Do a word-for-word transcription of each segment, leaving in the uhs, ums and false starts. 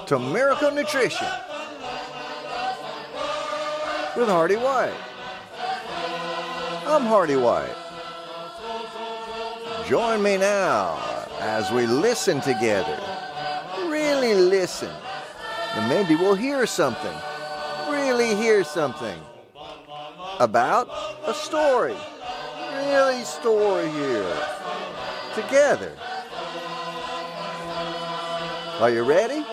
to Miracle Nutrition with Hardy White. I'm Hardy White. Join me now as we listen together. Really listen. And maybe we'll hear something. Really hear something about a story. Really story here. Together. Are you ready?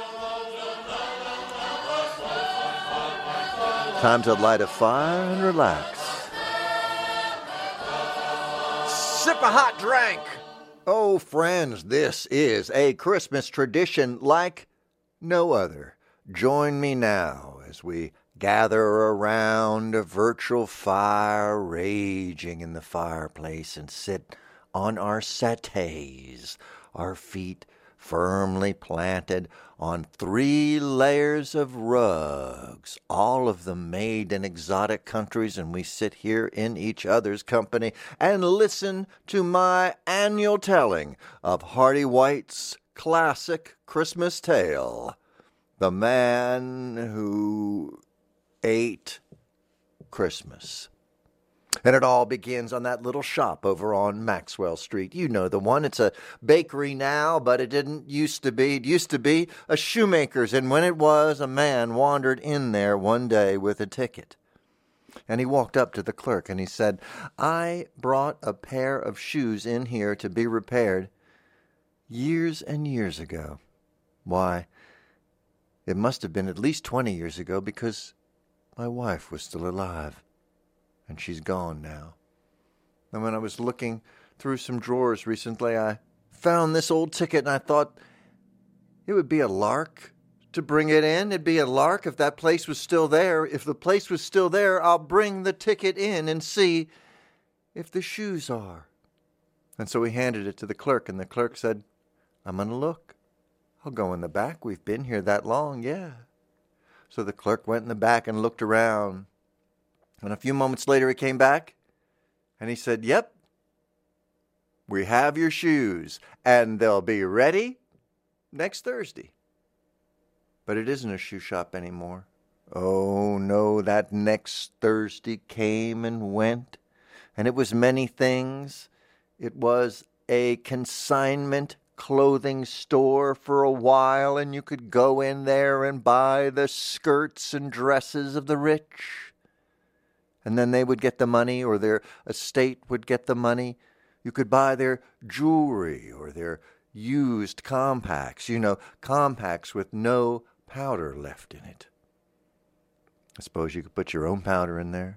Time to light a fire and relax. Sip a hot drink. Oh, friends, this is a Christmas tradition like no other. Join me now as we gather around a virtual fire raging in the fireplace and sit on our settees, our feet firmly planted on three layers of rugs, all of them made in exotic countries, and we sit here in each other's company and listen to my annual telling of Hardy White's classic Christmas tale, The Man Who Ate Christmas. And it all begins on that little shop over on Maxwell Street. You know the one. It's a bakery now, but it didn't used to be. It used to be a shoemaker's. And when it was, a man wandered in there one day with a ticket. And he walked up to the clerk and he said, I brought a pair of shoes in here to be repaired years and years ago. Why, it must have been at least twenty years ago because my wife was still alive. And she's gone now. And when I was looking through some drawers recently, I found this old ticket, and I thought it would be a lark to bring it in. It'd be a lark if that place was still there. If the place was still there, I'll bring the ticket in and see if the shoes are. And so he handed it to the clerk, and the clerk said, I'm going to look. I'll go in the back. We've been here that long, yeah. So the clerk went in the back and looked around. And a few moments later he came back and he said, yep, we have your shoes and they'll be ready next Thursday. But it isn't a shoe shop anymore. Oh no, that next Thursday came and went, and it was many things. It was a consignment clothing store for a while, and you could go in there and buy the skirts and dresses of the rich. And then they would get the money, or their estate would get the money. You could buy their jewelry or their used compacts. You know, compacts with no powder left in it. I suppose you could put your own powder in there.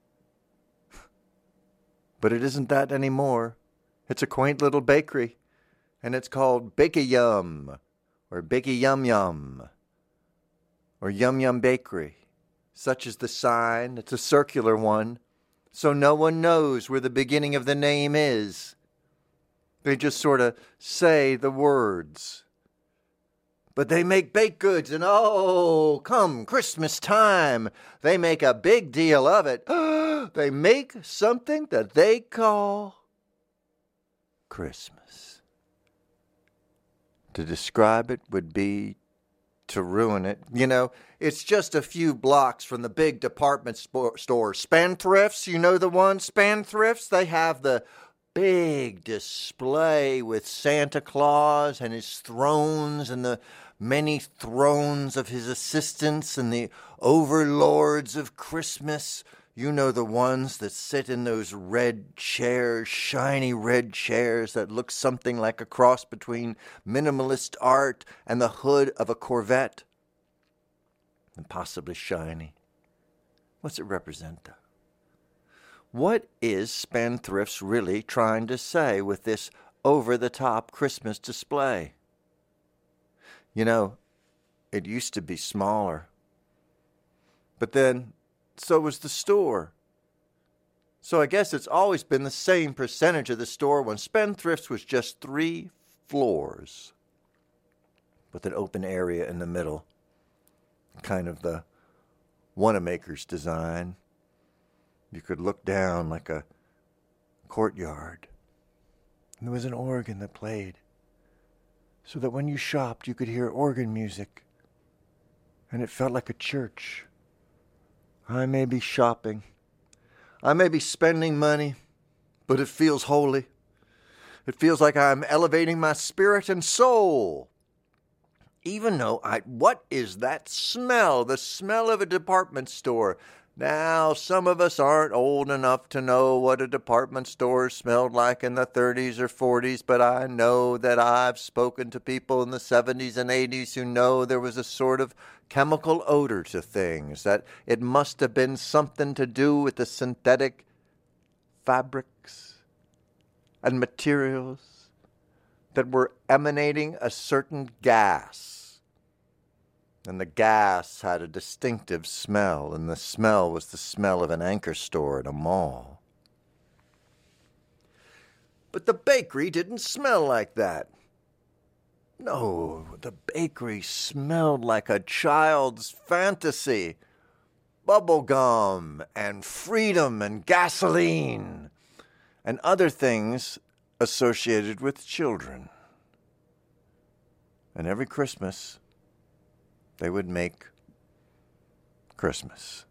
But it isn't that anymore. It's a quaint little bakery. And it's called Bake-A-Yum, or Bake-A-Yum-Yum, or Yum-Yum Bakery. Such is the sign. It's a circular one, so no one knows where the beginning of the name is. They just sort of say the words. But they make baked goods, and oh, come Christmas time, they make a big deal of it. They make something that they call Christmas. To describe it would be to ruin it. You know, it's just a few blocks from the big department store, Spendthrifts. You know the one, Spendthrifts? They have the big display with Santa Claus and his thrones and the many thrones of his assistants and the overlords of Christmas. You know the ones that sit in those red chairs, shiny red chairs that look something like a cross between minimalist art and the hood of a Corvette. And possibly shiny. What's it represent, though? What is Spendthrifts really trying to say with this over-the-top Christmas display? You know, it used to be smaller. But then, so was the store. So I guess it's always been the same percentage of the store when Spendthrifts was just three floors with an open area in the middle. Kind of the Wanamaker's design. You could look down like a courtyard. And there was an organ that played, so that when you shopped, you could hear organ music and it felt like a church. I may be shopping, I may be spending money, but it feels holy. It feels like I'm elevating my spirit and soul. Even though I, what is that smell? The smell of a department store. Now, some of us aren't old enough to know what a department store smelled like in the thirties or forties, but I know that I've spoken to people in the seventies and eighties who know there was a sort of chemical odor to things, that it must have been something to do with the synthetic fabrics and materials that were emanating a certain gas. And the gas had a distinctive smell, and the smell was the smell of an anchor store at a mall. But the bakery didn't smell like that. No, the bakery smelled like a child's fantasy. Bubble gum and freedom and gasoline and other things associated with children. And every Christmas, they would make Christmas.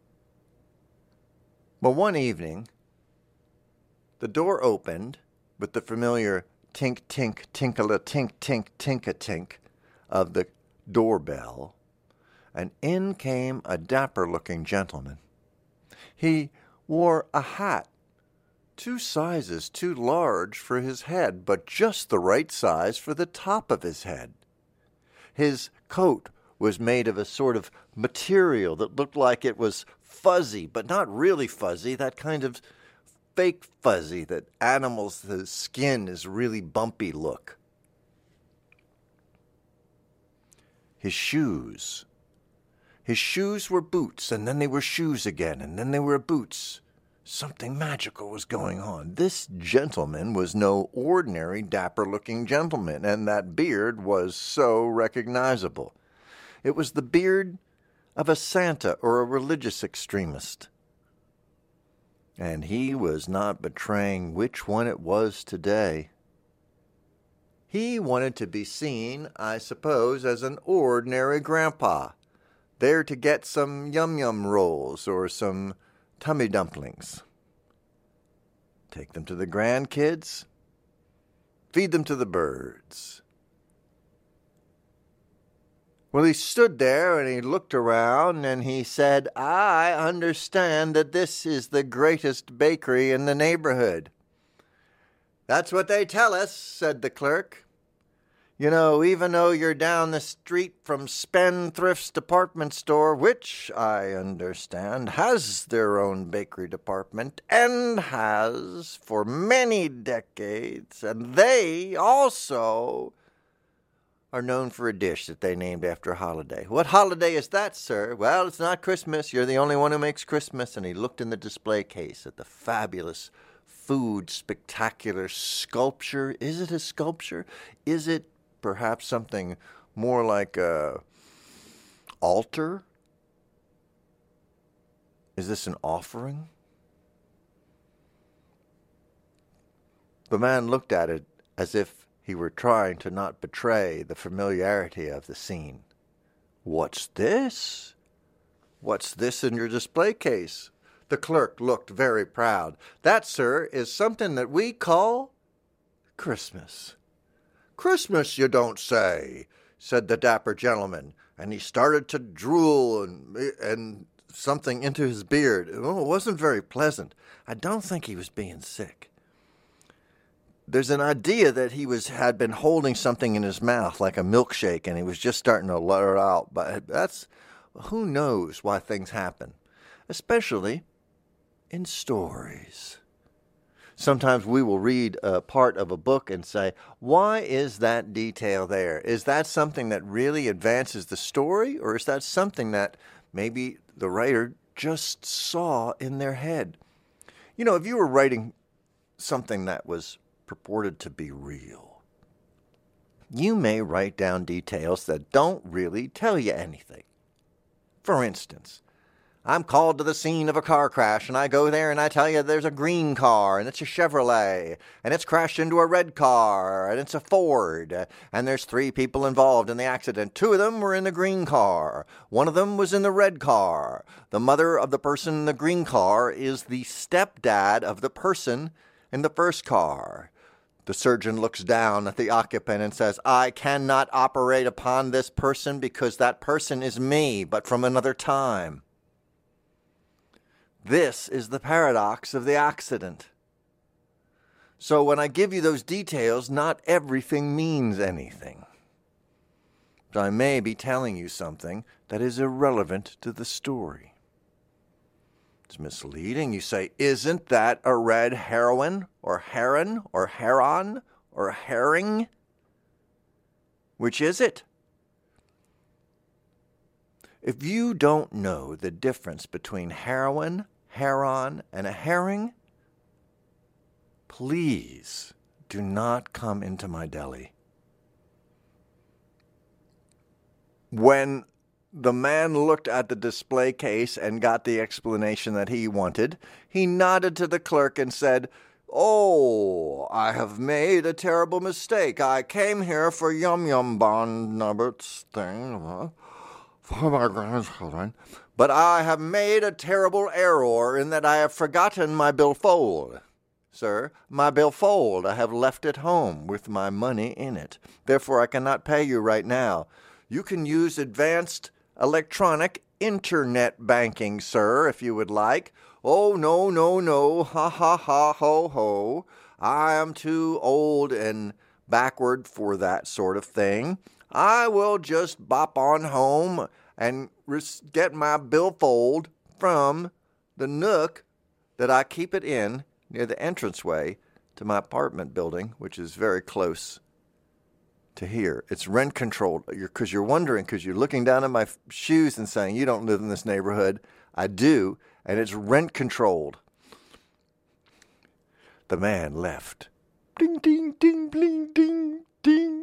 Well, one evening, the door opened with the familiar tink, tink, tinkle, tink, tink, tinka, tink of the doorbell, and in came a dapper-looking gentleman. He wore a hat two sizes too large for his head, but just the right size for the top of his head. His coat was made of a sort of material that looked like it was fuzzy, but not really fuzzy, that kind of fake fuzzy that animals, the skin is really bumpy look. His shoes. His shoes were boots, and then they were shoes again, and then they were boots. Something magical was going on. This gentleman was no ordinary dapper-looking gentleman, and that beard was so recognizable. It was the beard of a Santa or a religious extremist. And he was not betraying which one it was today. He wanted to be seen, I suppose, as an ordinary grandpa, there to get some yum-yum rolls or some tummy dumplings. Take them to the grandkids, feed them to the birds. Well, he stood there and he looked around and he said, I understand that this is the greatest bakery in the neighborhood. That's what they tell us, said the clerk. You know, even though you're down the street from Spendthrift's department store, which, I understand, has their own bakery department, and has for many decades, and they also are known for a dish that they named after a holiday. What holiday is that, sir? Well, it's not Christmas. You're the only one who makes Christmas. And he looked in the display case at the fabulous food spectacular sculpture. Is it a sculpture? Is it perhaps something more like a altar? Is this an offering? The man looked at it as if he were trying to not betray the familiarity of the scene. What's this? What's this in your display case? The clerk looked very proud. That, sir, is something that we call Christmas. Christmas, you don't say, said the dapper gentleman, and he started to drool and, and something into his beard. Oh, it wasn't very pleasant. I don't think he was being sick. There's an idea that he was had been holding something in his mouth like a milkshake, and he was just starting to let it out. But that's, who knows why things happen, especially in stories. Sometimes we will read a part of a book and say, why is that detail there? Is that something that really advances the story, or is that something that maybe the writer just saw in their head? You know, if you were writing something that was purported to be real, you may write down details that don't really tell you anything. For instance, I'm called to the scene of a car crash, and I go there and I tell you there's a green car, and it's a Chevrolet, and it's crashed into a red car, and it's a Ford, and there's three people involved in the accident. Two of them were in the green car. One of them was in the red car. The mother of the person in the green car is the stepdad of the person in the first car. The surgeon looks down at the occupant and says, I cannot operate upon this person because that person is me, but from another time. This is the paradox of the accident. So when I give you those details, not everything means anything. So I may be telling you something that is irrelevant to the story. It's misleading. You say, isn't that a red heroine or heron or heron or herring? Which is it? If you don't know the difference between heroine, heron, and a herring, please do not come into my deli. When the man looked at the display case and got the explanation that he wanted, he nodded to the clerk and said, Oh, I have made a terrible mistake. I came here for Yum Yum Bond Nubbert's thing for my grandchildren, but I have made a terrible error in that I have forgotten my billfold. Sir, my billfold, I have left at home with my money in it. Therefore, I cannot pay you right now. You can use advanced electronic internet banking, sir, if you would like. Oh, no, no, no, ha, ha, ha, ho, ho. I am too old and backward for that sort of thing. I will just bop on home and res- get my billfold from the nook that I keep it in near the entranceway to my apartment building, which is very close to here. It's rent controlled. Because you're, you're wondering, because you're looking down at my f- shoes and saying, you don't live in this neighborhood. I do, and it's rent controlled. The man left. Ding, ding, ding, ding, ding, ding.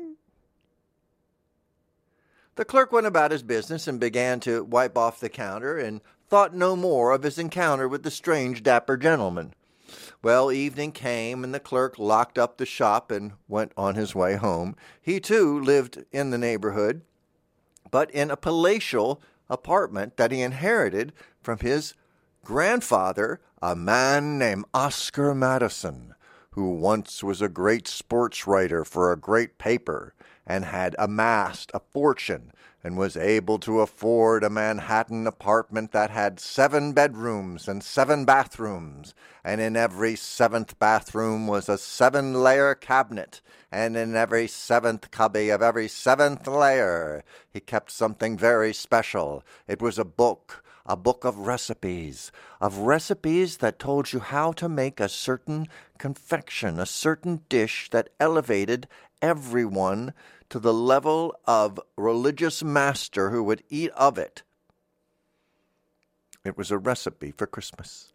The clerk went about his business and began to wipe off the counter and thought no more of his encounter with the strange, dapper gentleman. Well, evening came, and the clerk locked up the shop and went on his way home. He, too, lived in the neighborhood, but in a palatial apartment that he inherited from his grandfather, a man named Oscar Madison, who once was a great sports writer for a great paper and had amassed a fortune and was able to afford a Manhattan apartment that had seven bedrooms and seven bathrooms, and in every seventh bathroom was a seven-layer cabinet, and in every seventh cubby of every seventh layer he kept something very special. It was a book, a book of recipes, of recipes that told you how to make a certain confection, a certain dish that elevated everyone to the level of religious master who would eat of it. It was a recipe for Christmas.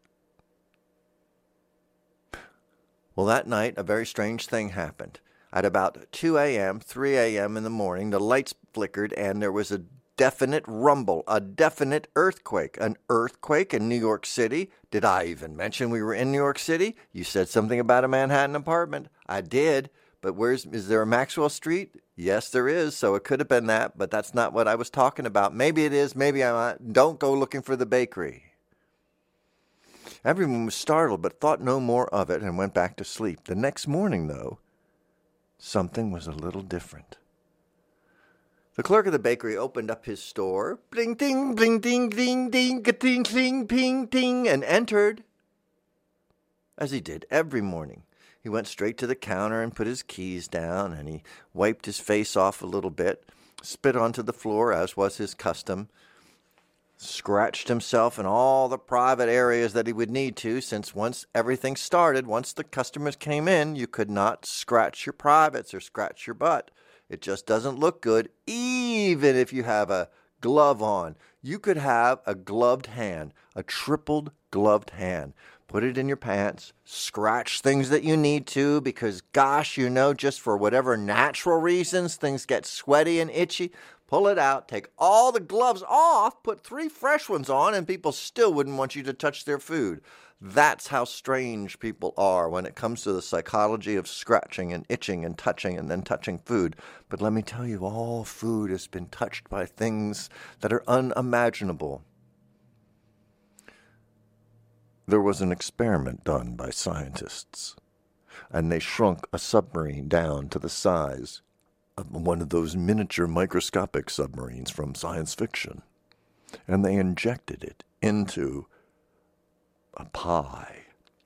Well, that night, a very strange thing happened. At about two a.m., three a.m. in the morning, the lights flickered and there was a definite rumble, a definite earthquake. An earthquake in New York City? Did I even mention we were in New York City? You said something about a Manhattan apartment. I did. But where's, is there a Maxwell Street? Yes, there is, so it could have been that, but that's not what I was talking about. Maybe it is, maybe I'm not. Don't go looking for the bakery. Everyone was startled, but thought no more of it and went back to sleep. The next morning, though, something was a little different. The clerk of the bakery opened up his store, bling, ding, bling, ding, ding, ding, ding, ding, ping, ding, and entered, as he did every morning. He went straight to the counter and put his keys down, and he wiped his face off a little bit, spit onto the floor, as was his custom, scratched himself in all the private areas that he would need to, since once everything started, once the customers came in, you could not scratch your privates or scratch your butt. It just doesn't look good, even if you have a glove on. You could have a gloved hand, a tripled gloved hand. Put it in your pants, scratch things that you need to, because gosh, you know, just for whatever natural reasons, things get sweaty and itchy. pull it out, take all the gloves off, put three fresh ones on, and people still wouldn't want you to touch their food. That's how strange people are when it comes to the psychology of scratching and itching and touching and then touching food. But let me tell you, all food has been touched by things that are unimaginable. There was an experiment done by scientists, and they shrunk a submarine down to the size of one of those miniature microscopic submarines from science fiction, and they injected it into a pie.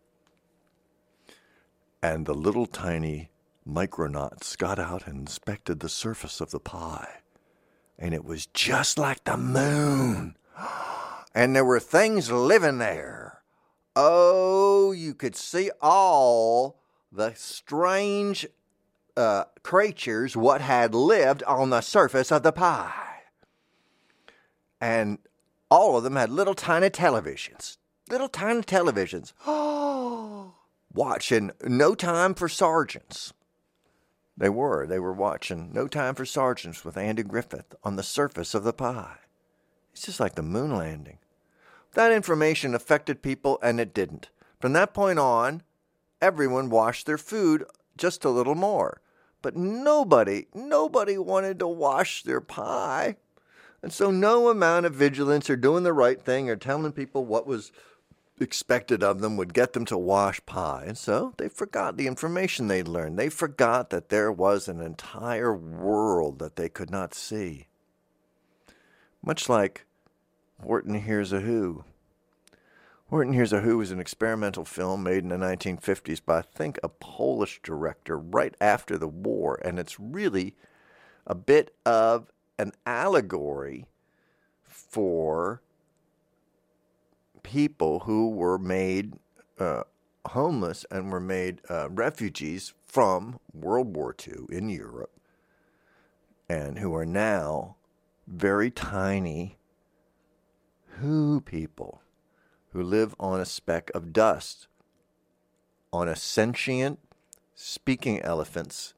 And the little tiny micronauts got out and inspected the surface of the pie, and it was just like the moon. And there were things living there. Oh, you could see all the strange uh, creatures what had lived on the surface of the pie. And all of them had little tiny televisions. Little tiny televisions. Oh, watching No Time for Sergeants. They were. They were watching No Time for Sergeants with Andy Griffith on the surface of the pie. It's just like the moon landing. That information affected people, and it didn't. From that point on, everyone washed their food just a little more. But nobody, nobody wanted to wash their pie. And so no amount of vigilance or doing the right thing or telling people what was expected of them would get them to wash pie. And so they forgot the information they'd learned. They forgot that there was an entire world that they could not see. Much like Horton Hears a Who. Horton Hears a Who was an experimental film made in the nineteen fifties by, I think, a Polish director right after the war. And it's really a bit of an allegory for people who were made uh, homeless and were made uh, refugees from World War Two in Europe, and who are now very tiny who people who live on a speck of dust, on a sentient speaking elephant's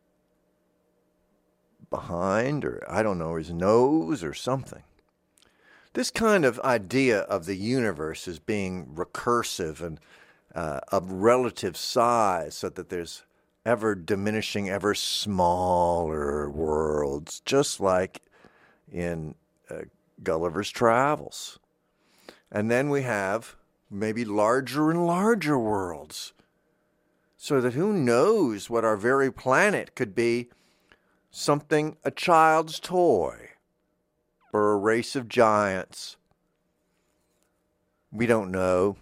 behind, or I don't know, his nose or something. This kind of idea of the universe as being recursive and uh, of relative size, so that there's ever diminishing, ever smaller worlds, just like in uh, Gulliver's Travels. And then we have maybe larger and larger worlds, so that who knows what our very planet could be something, a child's toy, or a race of giants. We don't know.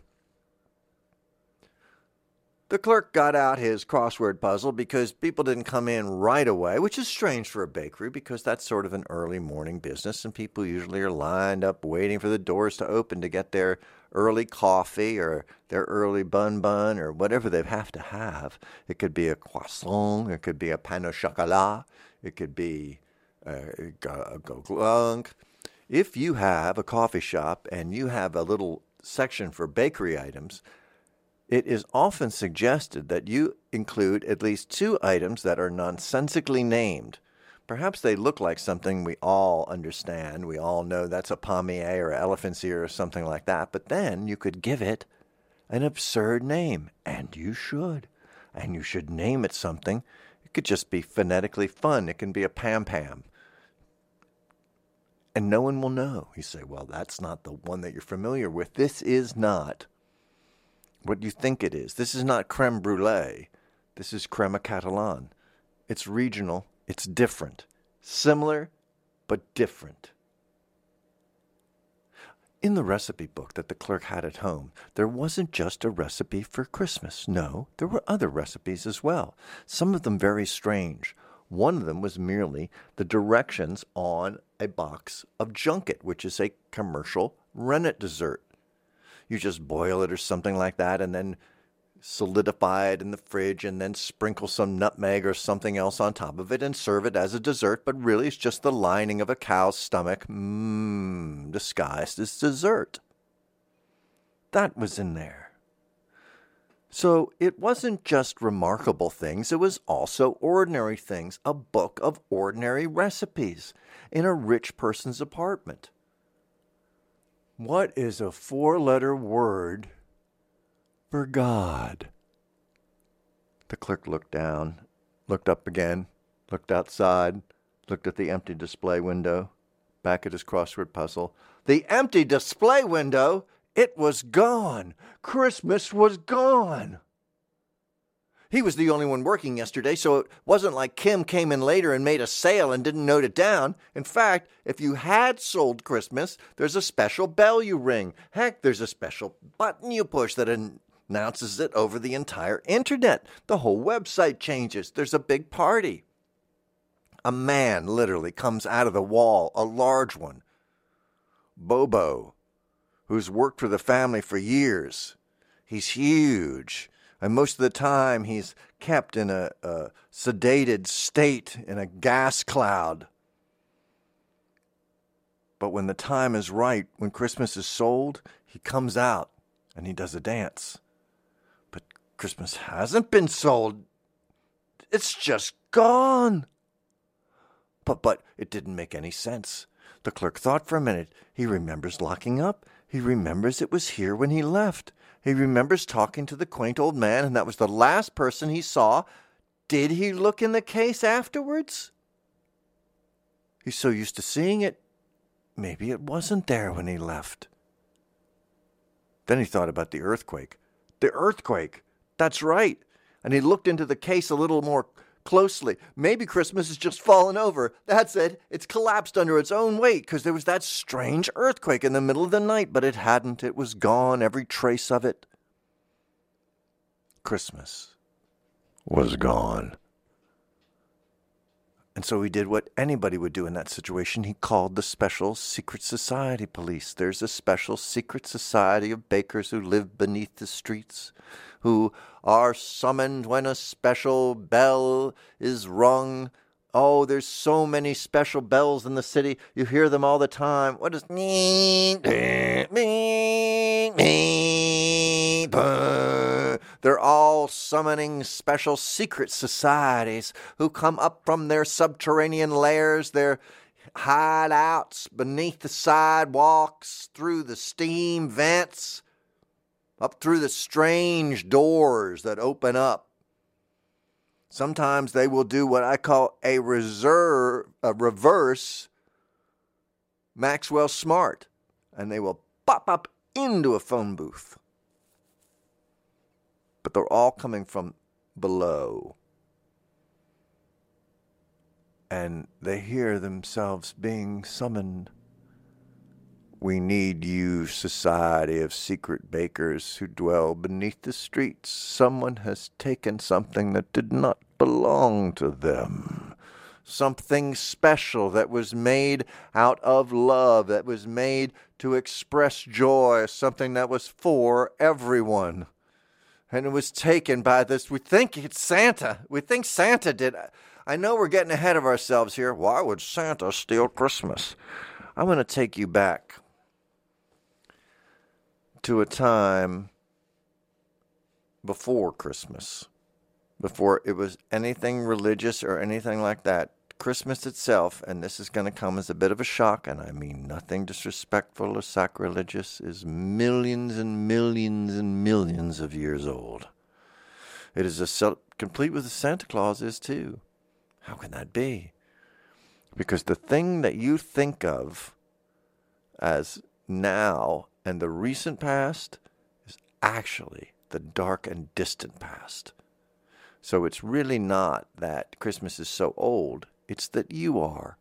The clerk got out his crossword puzzle because people didn't come in right away, which is strange for a bakery because that's sort of an early morning business, and people usually are lined up waiting for the doors to open to get their early coffee or their early bun bun or whatever they have to have. It could be a croissant, it could be a pain au chocolat, it could be a glunk. If you have a coffee shop and you have a little section for bakery items, it is often suggested that you include at least two items that are nonsensically named. Perhaps they look like something we all understand. We all know that's a palmier or elephant's ear or something like that. But then you could give it an absurd name, and you should. And you should name it something. It could just be phonetically fun. It can be a pam-pam. And no one will know. You say, well, that's not the one that you're familiar with. This is not what you think it is. This is not creme brulee. This is crema catalan. It's regional. It's different. Similar, but different. In the recipe book that the clerk had at home, there wasn't just a recipe for Christmas. No, there were other recipes as well, some of them very strange. One of them was merely the directions on a box of junket, which is a commercial rennet dessert. You just boil it or something like that and then solidify it in the fridge and then sprinkle some nutmeg or something else on top of it and serve it as a dessert, but really it's just the lining of a cow's stomach, mmm, disguised as dessert. That was in there. So it wasn't just remarkable things, it was also ordinary things, a book of ordinary recipes in a rich person's apartment. What is a four-letter word for God? The clerk looked down, looked up again, looked outside, looked at the empty display window, back at his crossword puzzle. The empty display window! It was gone. Christmas was gone. He was the only one working yesterday, so it wasn't like Kim came in later and made a sale and didn't note it down. In fact, if you had sold Christmas, there's a special bell you ring. Heck, there's a special button you push that announces it over the entire internet. The whole website changes. There's a big party. A man literally comes out of the wall, a large one. Bobo, who's worked for the family for years. He's huge, and most of the time he's kept in a, a sedated state in a gas cloud. But when the time is right, when Christmas is sold, he comes out and he does a dance. But Christmas hasn't been sold. It's just gone. But, but it didn't make any sense. The clerk thought for a minute. He remembers locking up. He remembers it was here when he left. He remembers talking to the quaint old man, and that was the last person he saw. Did he look in the case afterwards? He's so used to seeing it, maybe it wasn't there when he left. Then he thought about the earthquake. The earthquake! That's right. And he looked into the case a little more closely. Maybe Christmas has just fallen over. That's it. It's collapsed under its own weight because there was that strange earthquake in the middle of the night, but it hadn't. It was gone, every trace of it. Christmas was gone. And so he did what anybody would do in that situation. He called the Special Secret Society police. There's a special secret society of bakers who live beneath the streets, who are summoned when a special bell is rung. Oh, there's so many special bells in the city. You hear them all the time. What is... They're all summoning special secret societies who come up from their subterranean lairs, their hideouts beneath the sidewalks, through the steam vents, up through the strange doors that open up. Sometimes they will do what I call a reserve, a reverse Maxwell Smart, and they will pop up into a phone booth. But they're all coming from below. And they hear themselves being summoned. We need you, society of secret bakers who dwell beneath the streets. Someone has taken something that did not belong to them. Something special that was made out of love, that was made to express joy, something that was for everyone. And it was taken by this, we think it's Santa. We think Santa did. I know we're getting ahead of ourselves here. Why would Santa steal Christmas? I'm going to take you back to a time before Christmas, before it was anything religious or anything like that. Christmas itself, and this is going to come as a bit of a shock, and I mean nothing disrespectful or sacrilegious, is millions and millions and millions of years old. It is a complete with the Santa Claus is too. How can that be? Because the thing that you think of as now and the recent past is actually the dark and distant past. So it's really not that Christmas is so old. It's that you are.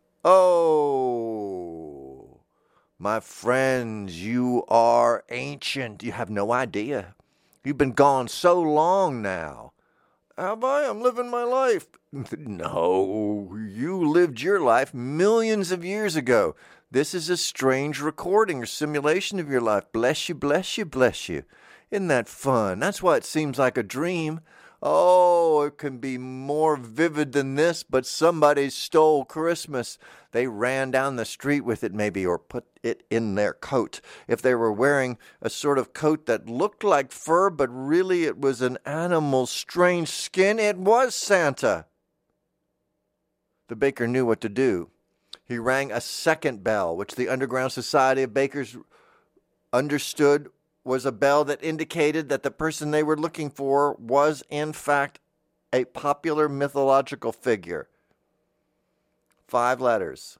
Oh, my friends, you are ancient. You have no idea. You've been gone so long now. Have I? I'm living my life. No, you lived your life millions of years ago. This is a strange recording or simulation of your life. Bless you, bless you, bless you. Isn't that fun? That's why it seems like a dream. Oh, it can be more vivid than this, but somebody stole Christmas. They ran down the street with it maybe, or put it in their coat. If they were wearing a sort of coat that looked like fur, but really it was an animal's strange skin, it was Santa. The baker knew what to do. He rang a second bell, which the Underground Society of Bakers understood was a bell that indicated that the person they were looking for was, in fact, a popular mythological figure. Five letters.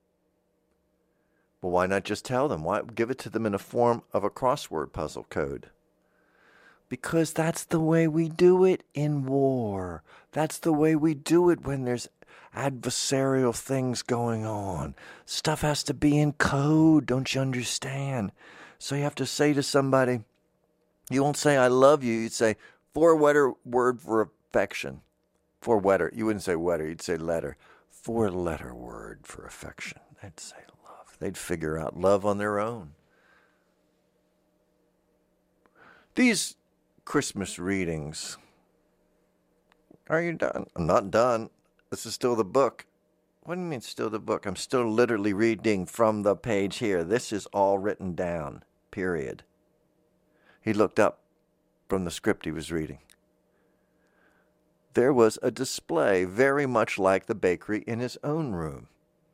Well, why not just tell them? Why give it to them in a form of a crossword puzzle code? Because that's the way we do it in war. That's the way we do it when there's adversarial things going on. Stuff has to be in code, don't you understand? So you have to say to somebody, you won't say I love you, you'd say four-letter word for affection. Four-letter, you wouldn't say letter, you'd say letter. Four-letter word for affection. They'd say love. They'd figure out love on their own. These Christmas readings, are you done? I'm not done. This is still the book. What do you mean still the book? I'm still literally reading from the page here. This is all written down, period. He looked up from the script he was reading. There was a display very much like the bakery in his own room.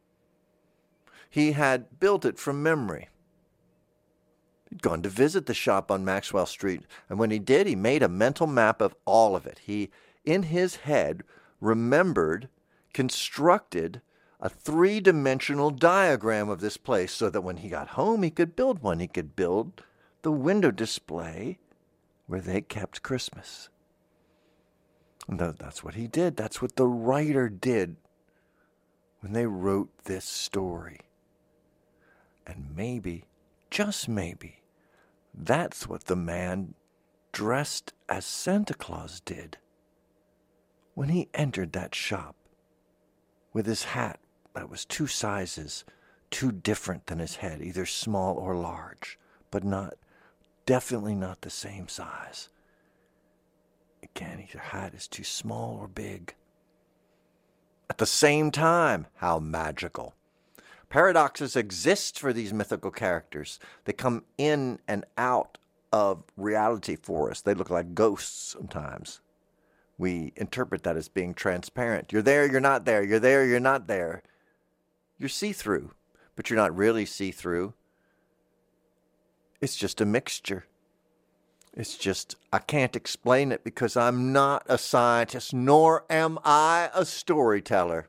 He had built it from memory. He'd gone to visit the shop on Maxwell Street, and when he did, he made a mental map of all of it. He, in his head, remembered, constructed a three-dimensional diagram of this place so that when he got home, he could build one. He could build the window display where they kept Christmas. And that's what he did. That's what the writer did when they wrote this story. And maybe, just maybe, that's what the man dressed as Santa Claus did when he entered that shop with his hat that was two sizes too different than his head, either small or large, but not, definitely not the same size. Again, either hat is too small or big. At the same time, how magical. Paradoxes exist for these mythical characters. They come in and out of reality for us. They look like ghosts sometimes. We interpret that as being transparent. You're there, you're not there. You're there, you're not there. You're see-through, but you're not really see-through. It's just a mixture. It's just, I can't explain it because I'm not a scientist, nor am I a storyteller.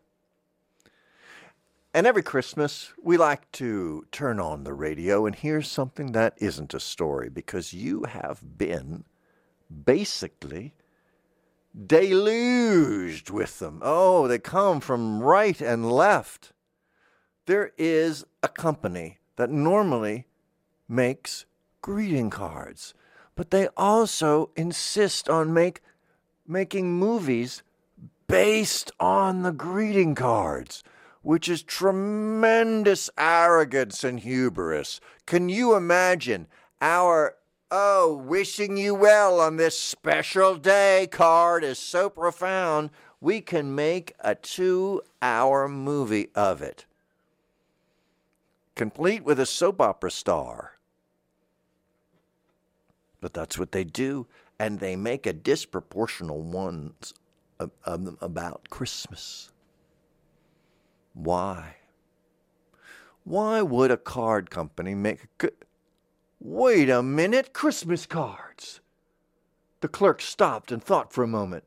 And every Christmas, we like to turn on the radio and hear something that isn't a story, because you have been basically deluged with them. Oh, they come from right and left. There is a company that normally makes greeting cards, but they also insist on make making movies based on the greeting cards, which is tremendous arrogance and hubris. Can you imagine our, oh, wishing you well on this special day card is so profound, we can make a two-hour movie of it, complete with a soap opera star. But that's what they do, and they make a disproportional ones of, of them about Christmas. Why? Why would a card company make a good... Wait a minute, Christmas cards. The clerk stopped and thought for a moment.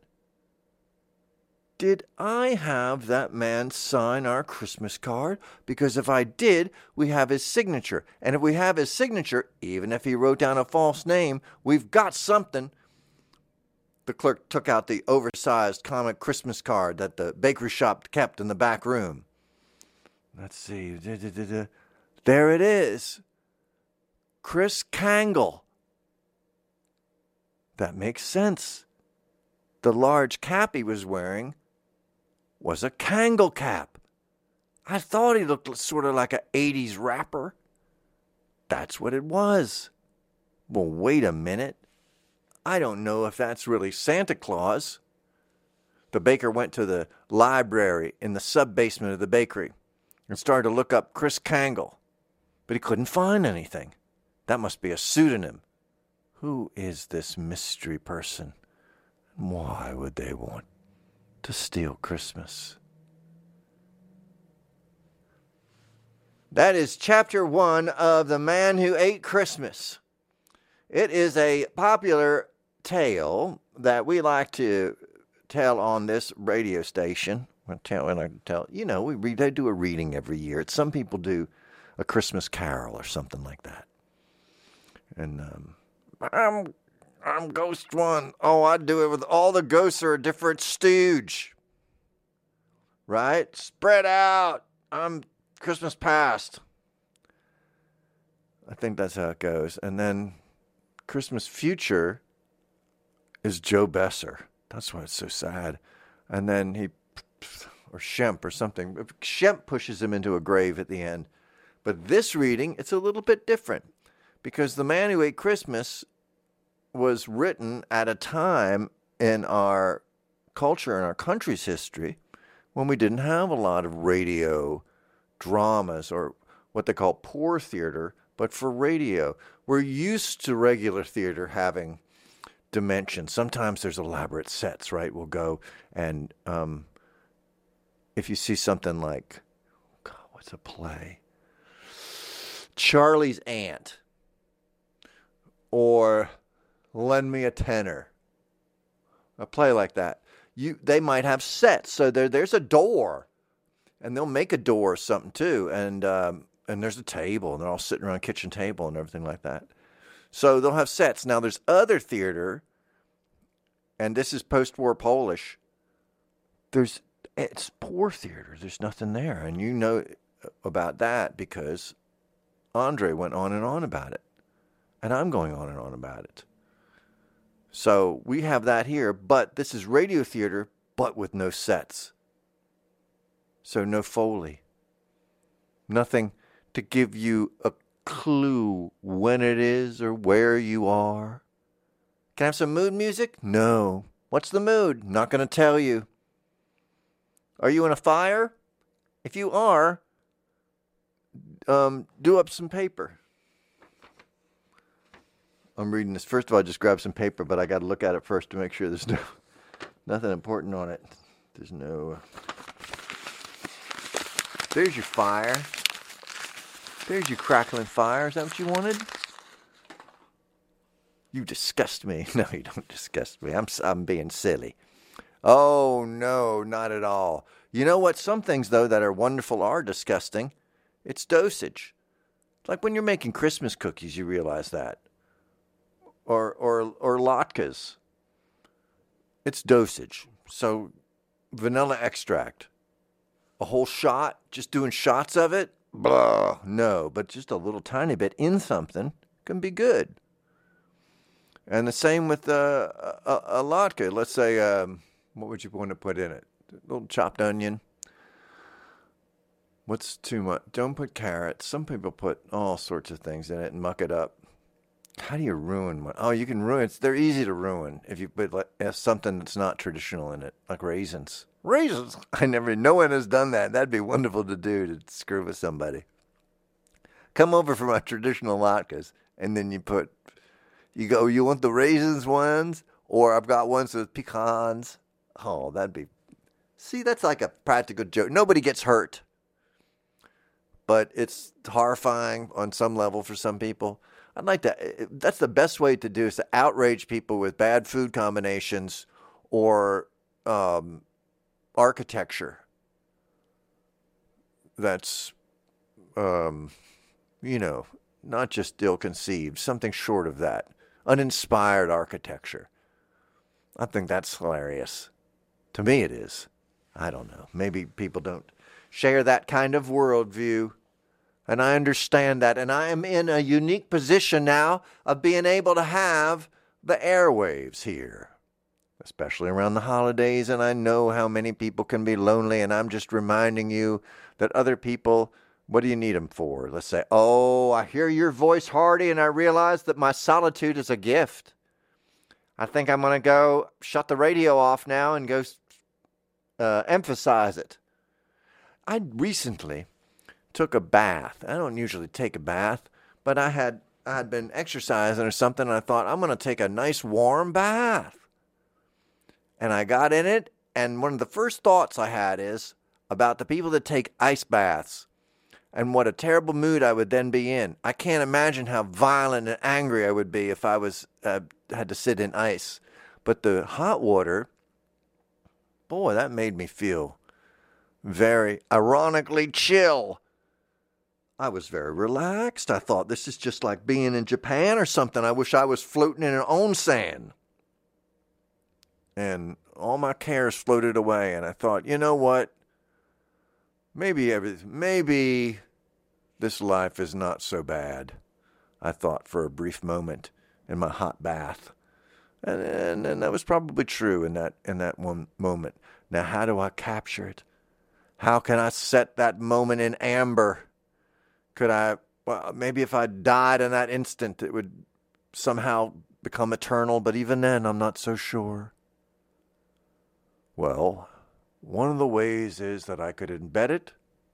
Did I have that man sign our Christmas card? Because if I did, we have his signature. And if we have his signature, even if he wrote down a false name, we've got something. The clerk took out the oversized comic Christmas card that the bakery shop kept in the back room. Let's see. There it is. Kris Kringle. That makes sense. The large cap he was wearing was a Kringle cap. I thought he looked sort of like an eighties rapper. That's what it was. Well, wait a minute. I don't know if that's really Santa Claus. The baker went to the library in the sub-basement of the bakery and started to look up Kris Kringle, but he couldn't find anything. That must be a pseudonym. Who is this mystery person? Why would they want to steal Christmas? That is chapter one of The Man Who Ate Christmas. It is a popular tale that we like to tell on this radio station. I tell, and I tell, you know, we read, they do a reading every year. Some people do a Christmas carol or something like that. And um, I'm I'm Ghost One. Oh, I do it with all the ghosts are a different stooge. Right? Spread out. I'm Christmas past. I think that's how it goes. And then Christmas future is Joe Besser. That's why it's so sad. And then he, or Shemp or something. Shemp pushes him into a grave at the end. But this reading, it's a little bit different. Because The Man Who Ate Christmas was written at a time in our culture, in our country's history, when we didn't have a lot of radio dramas or what they call poor theater, but for radio. We're used to regular theater having dimensions. Sometimes there's elaborate sets, right? We'll go and um, if you see something like, God, what's a play? Charlie's Aunt, or Lend Me a Tenor, a play like that. You, they might have sets, so there, there's a door, and they'll make a door or something too, and um, and there's a table, and they're all sitting around a kitchen table and everything like that. So they'll have sets. Now there's other theater, and this is post-war Polish. There's it's poor theater. There's nothing there, and you know about that because Andre went on and on about it, and I'm going on and on about it. So we have that here, but this is radio theater, but with no sets. So no Foley. Nothing to give you a clue when it is or where you are. Can I have some mood music? No. What's the mood? Not going to tell you. Are you in a fire? If you are, um, do up some paper. I'm reading this. First of all, I just grabbed some paper, but I got to look at it first to make sure there's no nothing important on it. There's no... There's your fire. There's your crackling fire. Is that what you wanted? You disgust me. No, you don't disgust me. I'm I'm being silly. Oh, no, not at all. You know what? Some things, though, that are wonderful are disgusting. It's dosage. It's like when you're making Christmas cookies, you realize that. Or or or latkes. It's dosage. So vanilla extract. A whole shot, just doing shots of it? Blah. No, but just a little tiny bit in something can be good. And the same with uh, a, a latke. Let's say, um, what would you want to put in it? A little chopped onion. What's too much? Don't put carrots. Some people put all sorts of things in it and muck it up. How do you ruin one? Oh, you can ruin it. They're easy to ruin if you put like, something that's not traditional in it, like raisins. Raisins? I never, no one has done that. That'd be wonderful to do, to screw with somebody. Come over for my traditional latkes, and then you put, you go, you want the raisins ones? Or I've got ones with pecans. Oh, that'd be, see, that's like a practical joke. Nobody gets hurt. But it's horrifying on some level for some people. I'd like to, that's the best way to do is to outrage people with bad food combinations or um, architecture that's, um, you know, not just ill-conceived, something short of that. Uninspired architecture. I think that's hilarious. To me it is. I don't know. Maybe people don't share that kind of worldview. And I understand that. And I am in a unique position now of being able to have the airwaves here, especially around the holidays. And I know how many people can be lonely. And I'm just reminding you that other people, what do you need them for? Let's say, oh, I hear your voice, Hardy, and I realize that my solitude is a gift. I think I'm going to go shut the radio off now and go uh, emphasize it. I recently took a bath. I don't usually take a bath, but I had I had been exercising or something, and I thought, I'm going to take a nice warm bath. And I got in it, and one of the first thoughts I had is about the people that take ice baths and what a terrible mood I would then be in. I can't imagine how violent and angry I would be if I was uh, had to sit in ice. But the hot water, boy, that made me feel very ironically chill. I was very relaxed. I thought, this is just like being in Japan or something. I wish I was floating in an onsen. And all my cares floated away. And I thought, you know what? Maybe everything, maybe this life is not so bad. I thought for a brief moment in my hot bath. And, and, and that was probably true in that, in that one moment. Now, how do I capture it? How can I set that moment in amber? Could I, well, maybe if I died in that instant, it would somehow become eternal, but even then, I'm not so sure. Well, one of the ways is that I could embed it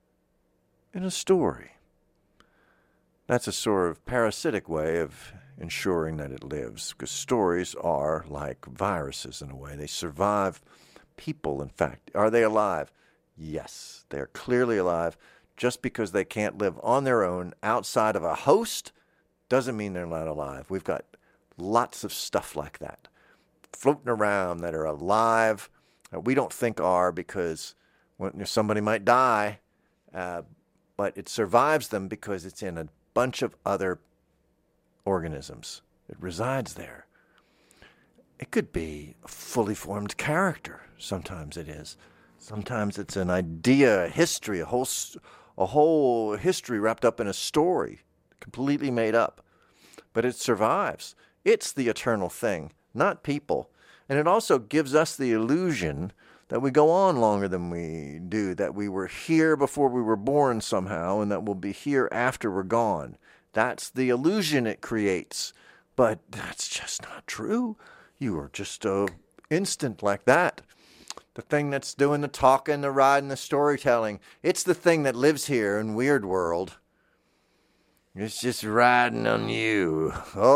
in a story. That's a sort of parasitic way of ensuring that it lives, because stories are like viruses in a way. They survive people, in fact. Are they alive? Yes, they are clearly alive. Just because they can't live on their own outside of a host doesn't mean they're not alive. We've got lots of stuff like that floating around that are alive, that we don't think are, because when somebody might die, uh, but it survives them because it's in a bunch of other organisms. It resides there. It could be a fully formed character. Sometimes it is. Sometimes it's an idea, a history, a whole a whole history wrapped up in a story, completely made up. But it survives. It's the eternal thing, not people. And it also gives us the illusion that we go on longer than we do, that we were here before we were born somehow, and that we'll be here after we're gone. That's the illusion it creates. But that's just not true. You are just a instant like that. The thing that's doing the talking, the riding, the storytelling. It's the thing that lives here in Weird World. It's just riding on you.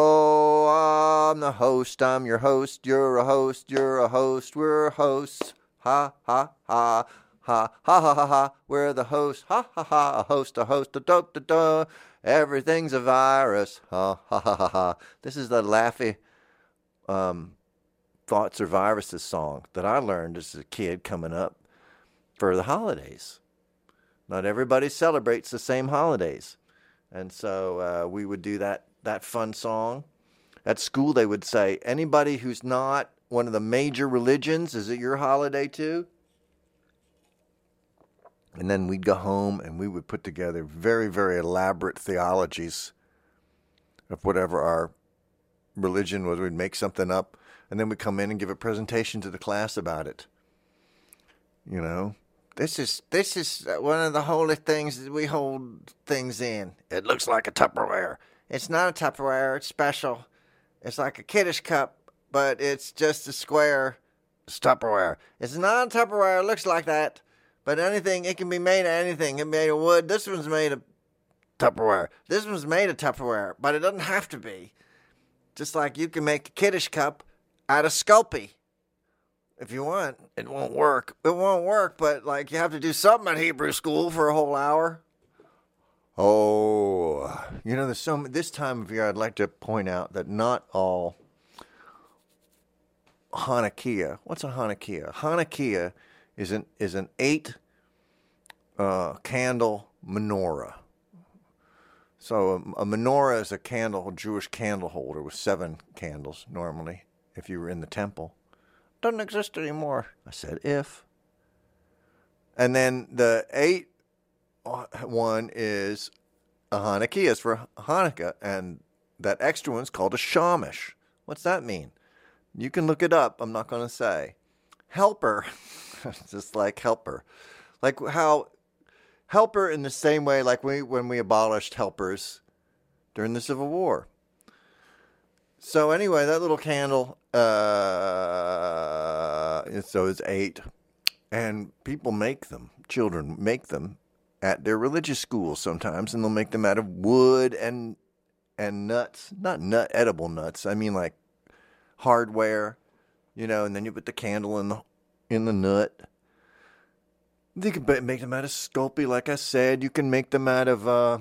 Oh, I'm the host. I'm your host. You're a host. You're a host. We're a host. Ha, ha, ha. Ha, ha, ha, ha, ha. We're the host. Ha, ha, ha. A host, a host. Da, da, da, da. Everything's a virus. Ha, ha, ha, ha, ha. This is the Laffy um, Thoughts Are Viruses song that I learned as a kid coming up for the holidays. Not everybody celebrates the same holidays. And so uh, we would do that, that fun song. At school, they would say, anybody who's not one of the major religions, is it your holiday too? And then we'd go home and we would put together very, very elaborate theologies of whatever our religion was. We'd make something up, and then we'd come in and give a presentation to the class about it. You know, this is this is one of the holy things that we hold things in. It looks like a Tupperware. It's not a Tupperware. It's special. It's like a kiddish cup, but it's just a square. It's Tupperware. It's not a Tupperware. It looks like that. But anything, it can be made of anything. It can be made of wood. This one's made of Tupperware. This one's made of Tupperware, but it doesn't have to be. Just like you can make a kiddish cup out of Sculpey. If you want, it won't work. It won't work, but like you have to do something at Hebrew school for a whole hour. Oh, you know, there's so this time of year I'd like to point out that not all Hanukkah. What's a Hanukkah? Hanukkah is an is an eight uh, candle menorah. So a, a menorah is a candle, a Jewish candle holder with seven candles normally. If you were in the temple, doesn't exist anymore. I said if. And then the eight one is a Hanukkah. It's for Hanukkah, and that extra one's called a shamash. What's that mean? You can look it up. I'm not going to say. Helper. Just like helper. Like how helper in the same way like we when we abolished helpers during the Civil War. So anyway, that little candle, uh, so it's eight. And people make them, children make them at their religious schools sometimes, and they'll make them out of wood and and nuts. Not nut edible nuts. I mean like hardware, you know, and then you put the candle in the in the nut. You can make them out of Sculpey, like I said. You can make them out of uh,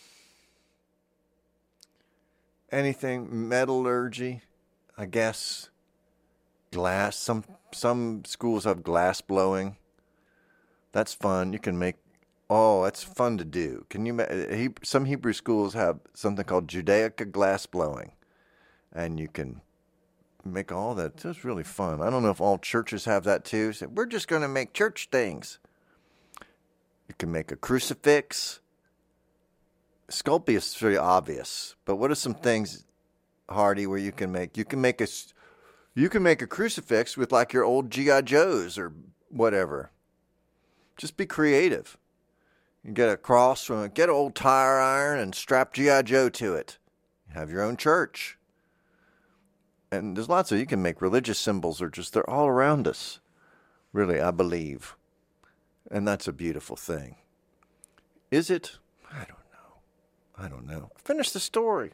anything, metallurgy, I guess. Glass. Some some schools have glass blowing. That's fun. You can make. Oh, that's fun to do. Can you? He, some Hebrew schools have something called Judaica glass blowing, and you can make all that. It's really fun. I don't know if all churches have that too. So we're just going to make church things. You can make a crucifix. Sculpey is very obvious, but what are some things, Hardy, where you can make? You can make a. You can make a crucifix with like your old G I Joes or whatever. Just be creative. You get a cross from, get an old tire iron and strap G I Joe to it. Have your own church. And there's lots of, you can make religious symbols or just, they're all around us. Really, I believe. And that's a beautiful thing. Is it? I don't know. I don't know. Finish the story.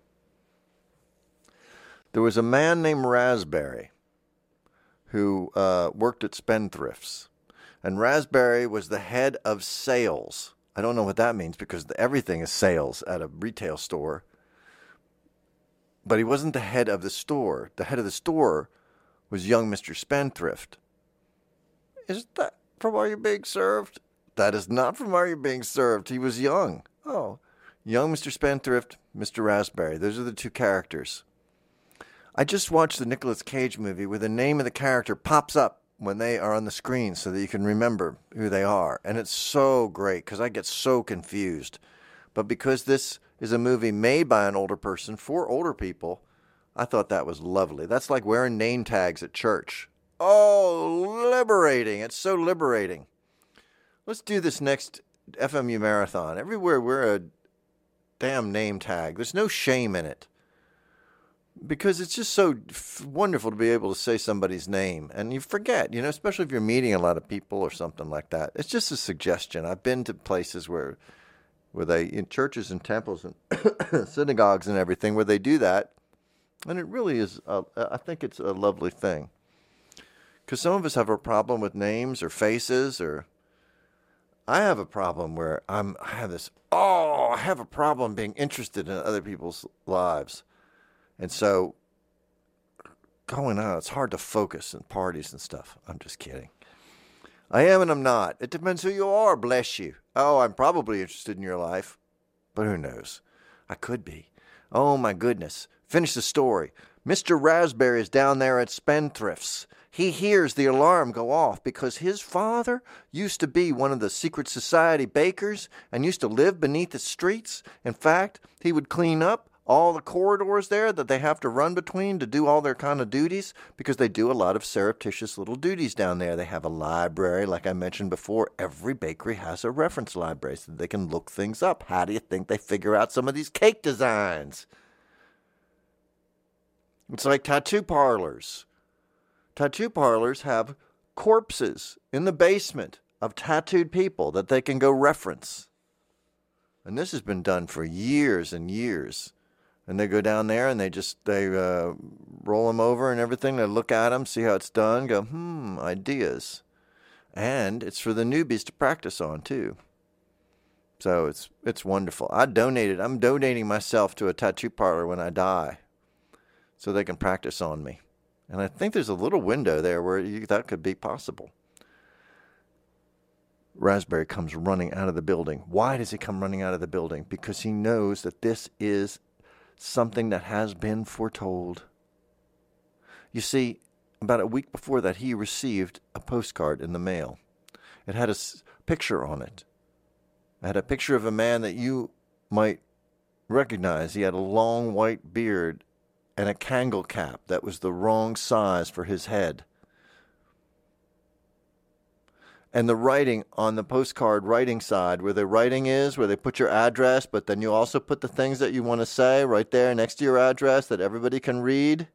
There was a man named Raspberry who uh, worked at Spendthrifts. And Raspberry was the head of sales. I don't know what that means because everything is sales at a retail store. But he wasn't the head of the store. The head of the store was young Mister Spendthrift. Is that from Are You Being Served? That is not from Are You Being Served. He was young. Oh, young Mister Spendthrift, Mister Raspberry. Those are the two characters. I just watched the Nicolas Cage movie where the name of the character pops up when they are on the screen so that you can remember who they are. And it's so great because I get so confused. But because this is a movie made by an older person for older people, I thought that was lovely. That's like wearing name tags at church. Oh, liberating. It's so liberating. Let's do this next F M U marathon. Everywhere wear a damn name tag. There's no shame in it. Because it's just so f- wonderful to be able to say somebody's name. And you forget, you know, especially if you're meeting a lot of people or something like that. It's just a suggestion. I've been to places where where they, in churches and temples and synagogues and everything, where they do that. And it really is, a, I think it's a lovely thing. Because some of us have a problem with names or faces, or I have a problem where I'm, I have this, oh, I have a problem being interested in other people's lives. And so, going out, it's hard to focus in parties and stuff. I'm just kidding. I am and I'm not. It depends who you are, bless you. Oh, I'm probably interested in your life. But who knows? I could be. Oh, my goodness. Finish the story. Mister Raspberry is down there at Spendthrifts. He hears the alarm go off because his father used to be one of the secret society bakers and used to live beneath the streets. In fact, he would clean up all the corridors there that they have to run between to do all their kind of duties, because they do a lot of surreptitious little duties down there. They have a library, like I mentioned before. Every bakery has a reference library so they can look things up. How do you think they figure out some of these cake designs? It's like tattoo parlors. Tattoo parlors have corpses in the basement of tattooed people that they can go reference. And this has been done for years and years. And they go down there and they just, they uh, roll them over and everything. They look at them, see how it's done, go, hmm, ideas. And it's for the newbies to practice on, too. So it's it's wonderful. I donated, I'm donating myself to a tattoo parlor when I die so they can practice on me. And I think there's a little window there where you, that could be possible. Raspberry comes running out of the building. Why does he come running out of the building? Because he knows that this is something that has been foretold. You see, about a week before that, he received a postcard in the mail. It had a s- picture on it. It had a picture of a man that you might recognize. He had a long white beard and a Kangol cap that was the wrong size for his head. And the writing on the postcard writing side, where the writing is, where they put your address, but then you also put the things that you want to say right there next to your address that everybody can read.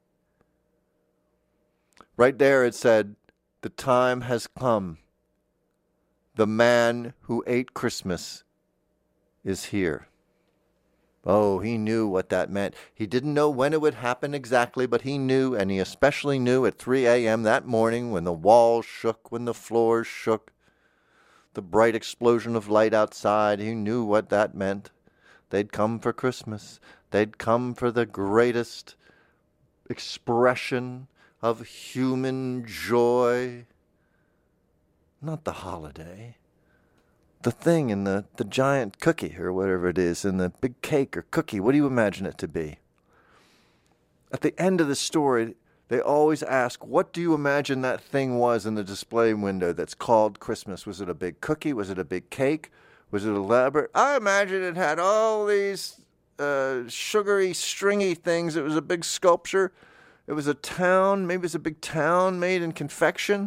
Right there it said, "The time has come. The man who ate Christmas is here." Oh, he knew what that meant. He didn't know when it would happen exactly, but he knew, and he especially knew at three a.m. that morning when the walls shook, when the floors shook, the bright explosion of light outside. He knew what that meant. They'd come for Christmas. They'd come for the greatest expression of human joy. Not the holiday. The thing in the, the giant cookie or whatever it is, in the big cake or cookie. What do you imagine it to be? At the end of the story, they always ask, what do you imagine that thing was in the display window that's called Christmas? Was it a big cookie? Was it a big cake? Was it elaborate? I imagine it had all these uh, sugary, stringy things. It was a big sculpture. It was a town. Maybe it's a big town made in confection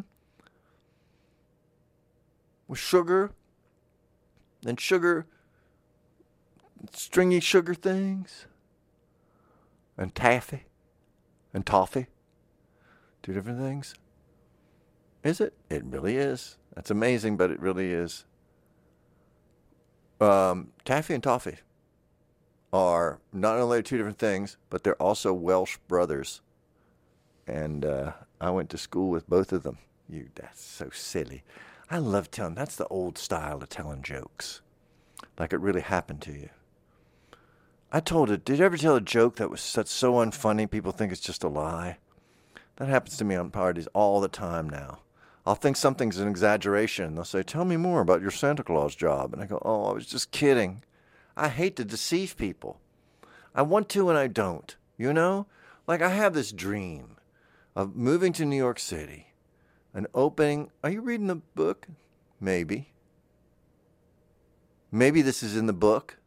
with sugar. And sugar, stringy sugar things, and taffy, and toffee. Two different things. Is it? It really is. That's amazing, but it really is. Um, taffy and toffee are not only two different things, but they're also Welsh brothers. And uh, I went to school with both of them. You, that's so silly. I love telling, that's the old style of telling jokes. Like it really happened to you. I told it, did you ever tell a joke that was such so unfunny people think it's just a lie? That happens to me on parties all the time now. I'll think something's an exaggeration. They'll say, tell me more about your Santa Claus job. And I go, oh, I was just kidding. I hate to deceive people. I want to and I don't. You know? Like I have this dream of moving to New York City. An opening. Are you reading the book? Maybe. Maybe this is in the book.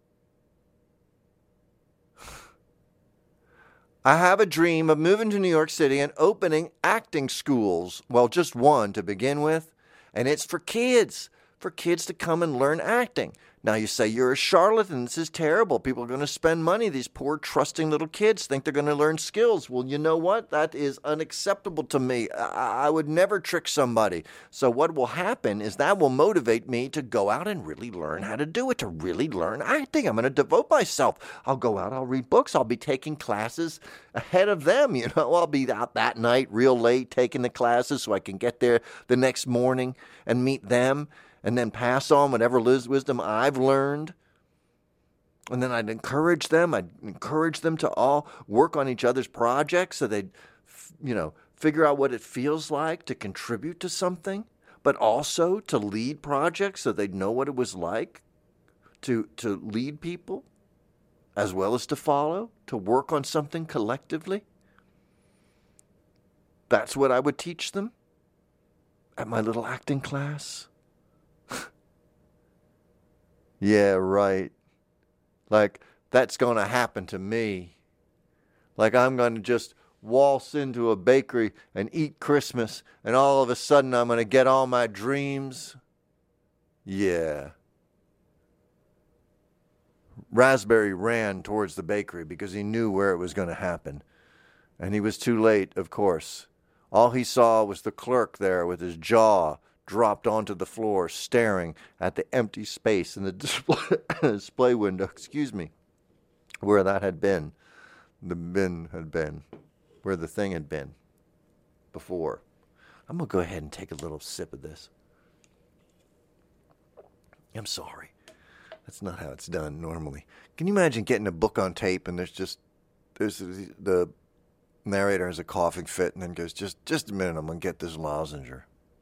I have a dream of moving to New York City and opening acting schools. Well, just one to begin with. And it's for kids. For kids to come and learn acting. Now you say you're a charlatan. This is terrible. People are going to spend money. These poor, trusting little kids think they're going to learn skills. Well, you know what? That is unacceptable to me. I, I would never trick somebody. So what will happen is that will motivate me to go out and really learn how to do it, to really learn acting. I'm going to devote myself. I'll go out. I'll read books. I'll be taking classes ahead of them. You know, I'll be out that night real late taking the classes so I can get there the next morning and meet them. And then pass on whatever wisdom I've learned. And then I'd encourage them. I'd encourage them to all work on each other's projects so they'd, you know, figure out what it feels like to contribute to something, but also to lead projects so they'd know what it was like to, to lead people as well as to follow, to work on something collectively. That's what I would teach them at my little acting class. Yeah, right. Like, that's going to happen to me. Like, I'm going to just waltz into a bakery and eat Christmas, and all of a sudden I'm going to get all my dreams. Yeah. Raspberry ran towards the bakery because he knew where it was going to happen. And he was too late, of course. All he saw was the clerk there with his jaw dropped onto the floor, staring at the empty space in the display, display window, excuse me, where that had been, the bin had been, where the thing had been before. I'm going to go ahead and take a little sip of this. I'm sorry. That's not how it's done normally. Can you imagine getting a book on tape and there's just, there's the narrator has a coughing fit and then goes, just, just a minute, I'm going to get this lozenger.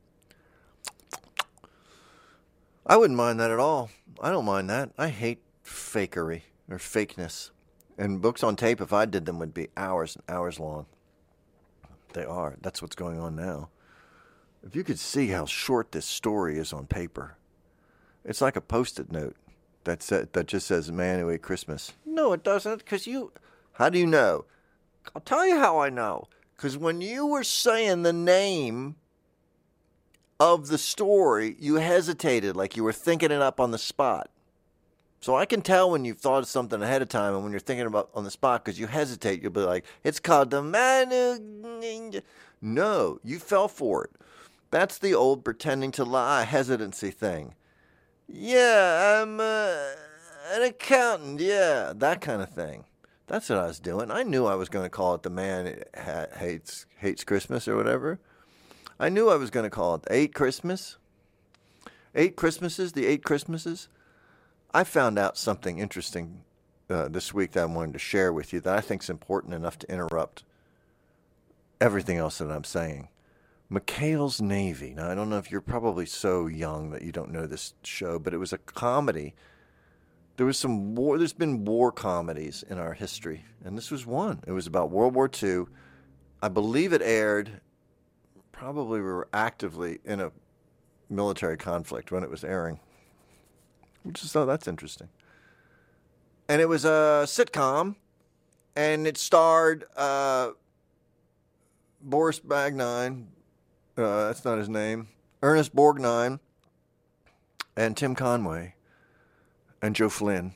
I wouldn't mind that at all. I don't mind that. I hate fakery or fakeness. And books on tape, if I did them, would be hours and hours long. They are. That's what's going on now. If you could see how short this story is on paper. It's like a Post-it note that sa- that just says, man who ate Christmas. No, it doesn't, because you... How do you know? I'll tell you how I know. Because when you were saying the name of the story, you hesitated, like you were thinking it up on the spot. So I can tell when you've thought of something ahead of time and when you're thinking about on the spot because you hesitate. You'll be like, it's called the man. No, you fell for it. That's the old pretending to lie hesitancy thing. Yeah, I'm uh, an accountant. Yeah, that kind of thing. That's what I was doing. I knew I was going to call it the man ha- hates hates Christmas or whatever. I knew I was going to call it Eight Christmas. Eight Christmases, the Eight Christmases. I found out something interesting uh, this week that I wanted to share with you that I think is important enough to interrupt everything else that I'm saying. McHale's Navy. Now, I don't know if you're probably so young that you don't know this show, but it was a comedy. There was some war. There's been war comedies in our history, and this was one. It was about World War Two. I believe it aired. Probably we were actively in a military conflict when it was airing. Just thought that's interesting. And it was a sitcom, and it starred uh, Boris Bagnine, uh, that's not his name, Ernest Borgnine, and Tim Conway, and Joe Flynn.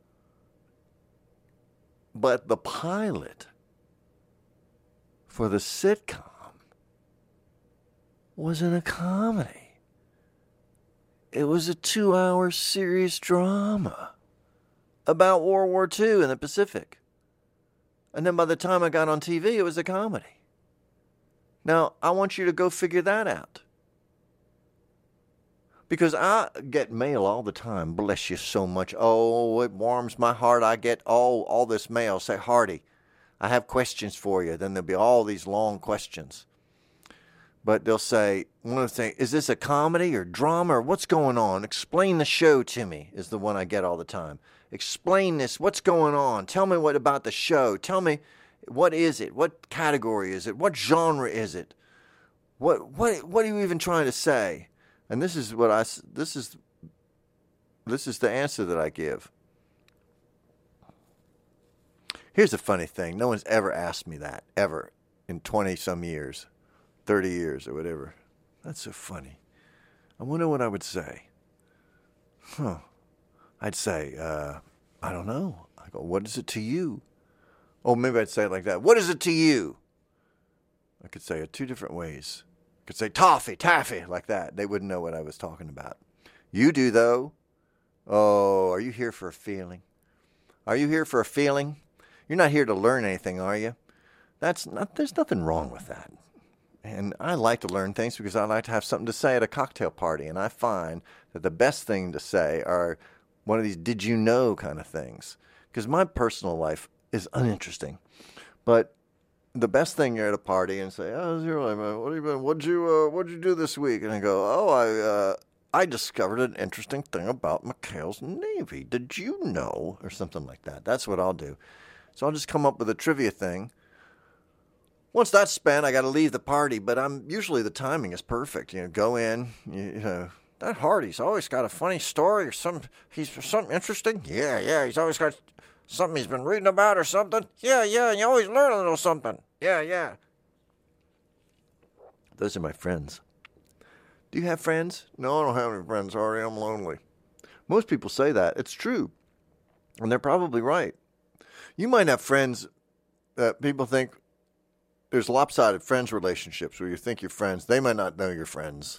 But the pilot for the sitcom wasn't a comedy. It was a two-hour serious drama about World War Two in the Pacific. And then by the time I got on T V, it was a comedy. Now, I want you to go figure that out. Because I get mail all the time. Bless you so much. Oh, it warms my heart. I get all, all this mail. Say, Hardy, I have questions for you. Then there'll be all these long questions. But they'll say, one of the things, is this a comedy or drama or what's going on? Explain the show to me is the one I get all the time. Explain this. What's going on? Tell me what about the show. Tell me, what is it? What category is it? What genre is it? What what what are you even trying to say? And this is what I this is this is the answer that I give. Here's a funny thing. No one's ever asked me that ever in twenty some years. thirty years or whatever. That's so funny. I wonder what I would say. Huh. I'd say, uh, I don't know. I go, what is it to you? Oh, maybe I'd say it like that. What is it to you? I could say it two different ways. I could say toffee, taffy, like that. They wouldn't know what I was talking about. You do, though. Oh, are you here for a feeling? Are you here for a feeling? You're not here to learn anything, are you? That's not. There's nothing wrong with that. And I like to learn things because I like to have something to say at a cocktail party. And I find that the best thing to say are one of these did you know kind of things. Because my personal life is uninteresting. But the best thing you're at a party and say, oh, how's your life, man? What have you been, what'd you, uh, what'd you do this week? And I go, oh, I, uh, I discovered an interesting thing about McHale's Navy. Did you know? Or something like that. That's what I'll do. So I'll just come up with a trivia thing. Once that's spent, I got to leave the party, but I'm usually the timing is perfect. You know, go in, you, you know, that Hardy's always got a funny story or some, he's something interesting. Yeah, yeah, he's always got something he's been reading about or something. Yeah, yeah, and you always learn a little something. Yeah, yeah. Those are my friends. Do you have friends? No, I don't have any friends, Hardy. I'm lonely. Most people say that. It's true. And they're probably right. You might have friends that people think, there's lopsided friends relationships where you think you're friends. They might not know you're friends.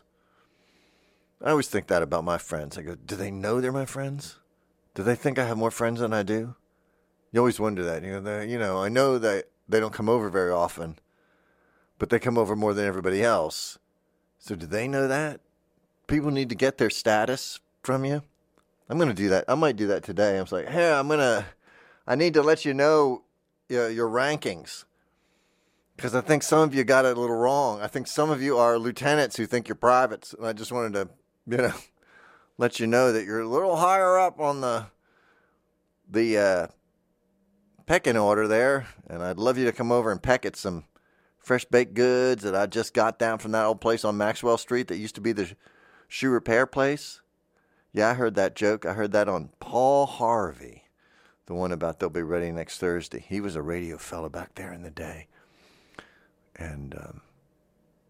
I always think that about my friends. I go, do they know they're my friends? Do they think I have more friends than I do? You always wonder that. You know, you know, I know that they don't come over very often, but they come over more than everybody else. So do they know that? People need to get their status from you. I'm going to do that. I might do that today. I'm like, hey, I'm going to, I need to let you know your, your rankings. Because I think some of you got it a little wrong. I think some of you are lieutenants who think you're privates. And I just wanted to, you know, let you know that you're a little higher up on the the uh, pecking order there. And I'd love you to come over and peck at some fresh baked goods that I just got down from that old place on Maxwell Street that used to be the shoe repair place. Yeah, I heard that joke. I heard that on Paul Harvey, the one about they'll be ready next Thursday. He was a radio fella back there in the day. And um,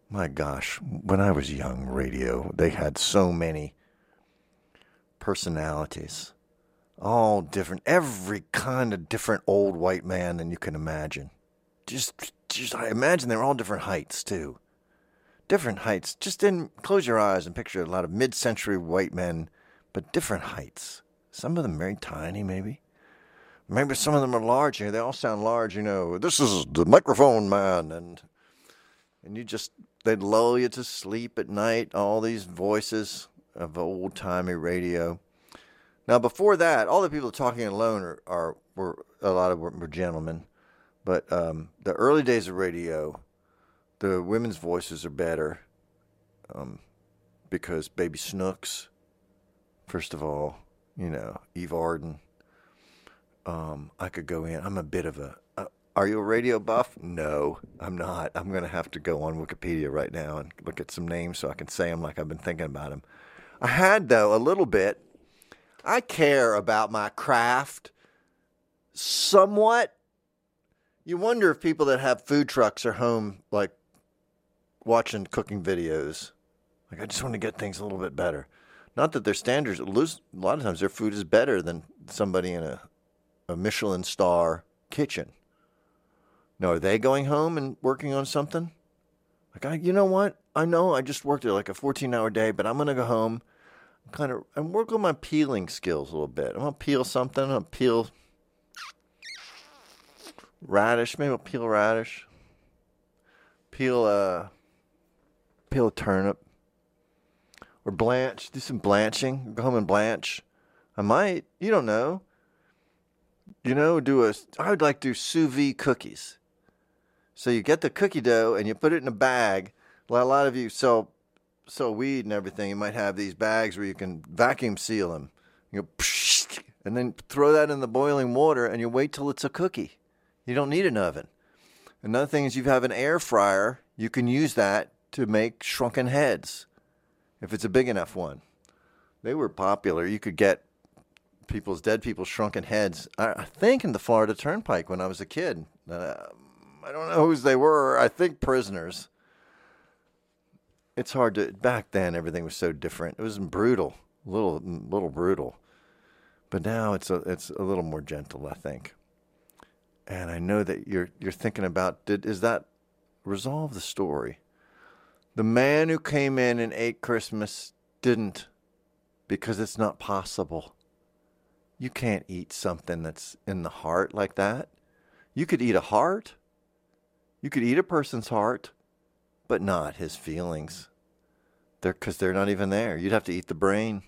My gosh, when I was young, radio, they had so many personalities. All different, every kind of different old white man than you can imagine. Just, just I imagine they're all different heights, too. Different heights. Just in, close your eyes and picture a lot of mid-century white men, but different heights. Some of them very tiny, maybe. Maybe some of them are large. You know, they all sound large, you know. This is the microphone man. And and you just, they'd lull you to sleep at night. All these voices of old-timey radio. Now, before that, all the people talking alone are, are were a lot of were, were gentlemen. But um, the early days of radio, the women's voices are better um, because Baby Snooks, first of all, you know, Eve Arden. Um, I could go in. I'm a bit of a. Uh, are you a radio buff? No, I'm not. I'm going to have to go on Wikipedia right now and look at some names so I can say them like I've been thinking about them. I had, though, a little bit. I care about my craft somewhat. You wonder if people that have food trucks are home, like, watching cooking videos. Like, I just want to get things a little bit better. Not that their standards, a lot of times their food is better than somebody in a, a Michelin star kitchen. Now, are they going home and working on something? Like, I, you know what? I know I just worked at like a fourteen-hour day, but I'm going to go home and kind of and work on my peeling skills a little bit. I'm going to peel something. I'm going to peel radish. Maybe I'll peel radish. Peel a, peel a turnip. Or blanch. Do some blanching. Go home and blanch. I might. You don't know. You know, do a, I would like to do sous vide cookies. So you get the cookie dough and you put it in a bag. A lot of you sell, sell weed and everything. You might have these bags where you can vacuum seal them. You go, psh, and then throw that in the boiling water and you wait till it's a cookie. You don't need an oven. Another thing is you have an air fryer. You can use that to make shrunken heads if it's a big enough one. They were popular. You could get people's dead people's shrunken heads, I, I think in the Florida Turnpike when I was a kid. Uh, I don't know whose they were. I think prisoners. It's hard to, back then everything was so different. It was brutal, a little, little brutal. But now it's a, it's a little more gentle, I think. And I know that you're you're thinking about, did is that resolve the story? The man who came in and ate Christmas didn't, because it's not possible. You can't eat something that's in the heart like that. You could eat a heart. You could eat a person's heart, but not his feelings. They're, because they're not even there. You'd have to eat the brain.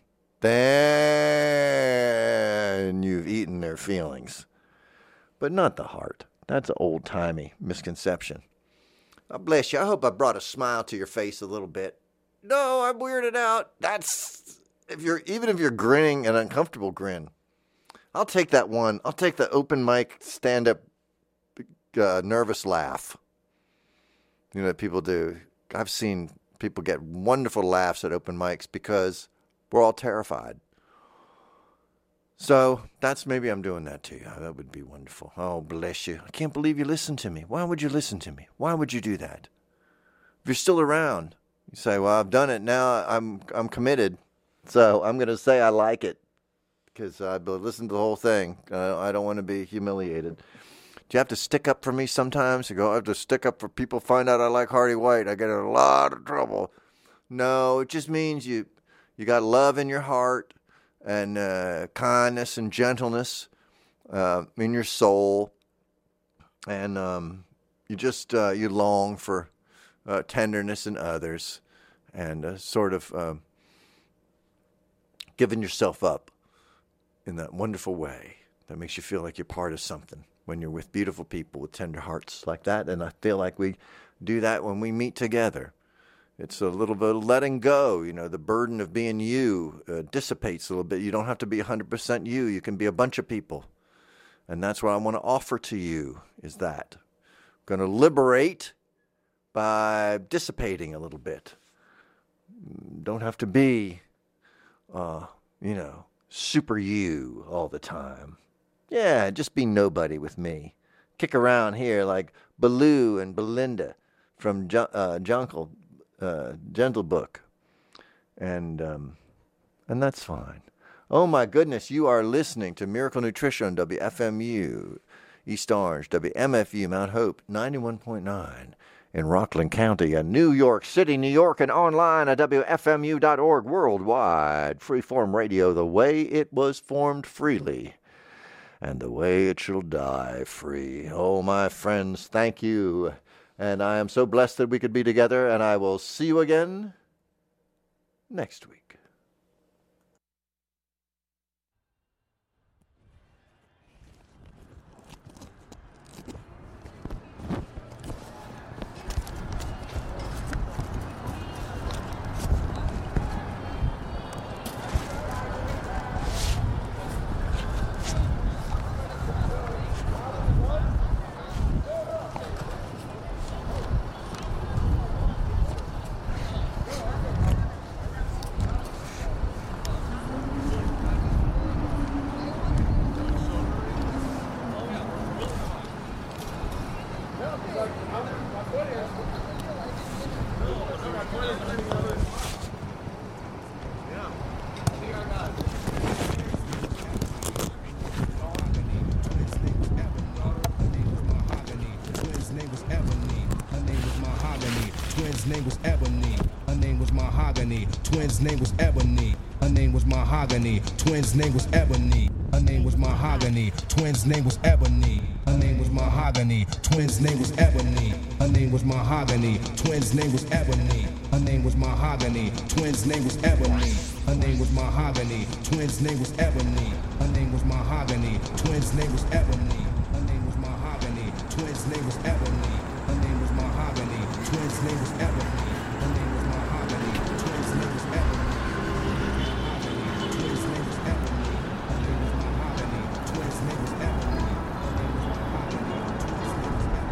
Then you've eaten their feelings. But not the heart. That's an old-timey misconception. God bless you. I hope I brought a smile to your face a little bit. No, I'm weirded out. That's, if you're, even if you're grinning an uncomfortable grin, I'll take that one. I'll take the open mic stand-up uh, nervous laugh. You know what people do. I've seen people get wonderful laughs at open mics because we're all terrified. So that's, maybe I'm doing that to you. That would be wonderful. Oh, bless you. I can't believe you listened to me. Why would you listen to me? Why would you do that? If you're still around, you say, well, I've done it. Now I'm I'm committed. So I'm going to say I like it because I've listened to the whole thing. Uh, I don't want to be humiliated. Do you have to stick up for me sometimes? You go, I have to stick up for people, find out I like Hardy White. I get in a lot of trouble. No, it just means you you got love in your heart and uh, kindness and gentleness uh, in your soul. And um, you just, uh, you long for uh, tenderness in others and uh, sort of uh, giving yourself up in that wonderful way that makes you feel like you're part of something. When you're with beautiful people with tender hearts like that. And I feel like we do that when we meet together. It's a little bit of letting go. You know, the burden of being you uh, dissipates a little bit. You don't have to be one hundred percent you. You can be a bunch of people. And that's what I want to offer to you is that. I'm going to liberate by dissipating a little bit. Don't have to be, uh, you know, super you all the time. Yeah, just be nobody with me. Kick around here like Baloo and Belinda from J- uh, Jungle. uh, gentle book, and um, and that's fine. Oh my goodness, you are listening to Miracle Nutrition, W F M U, East Orange, W M F U, Mount Hope, ninety-one point nine in Rockland County, and New York City, New York, and online at W F M U dot org, worldwide. Freeform radio, the way it was formed freely, and the way it shall die free. Oh, my friends, thank you. And I am so blessed that we could be together, and I will see you again next week. Twins' name was Ebony. Her name was Mahogany. Twins' name was Ebony. Her name was Mahogany. Twins' name was Ebony. Her name was Mahogany. Twins' name was Ebony. Her name was Mahogany. Twins' name was Ebony. Her name was Mahogany. Twins' name was Ebony. Her name was Mahogany. Twins' name was Ebony. Her name was Mahogany. Twins' name was Ebony. Her name was Mahogany. Twins' name was Ebony. Her name was Mahogany. Twins' name was Ebony. Her name was Mahogany. Twins' name was Ebony. Twins' name was Ebony. Her name was Mahogany. Twins' name was Ebony. Her name was Mahogany. Twins' name was Ebony.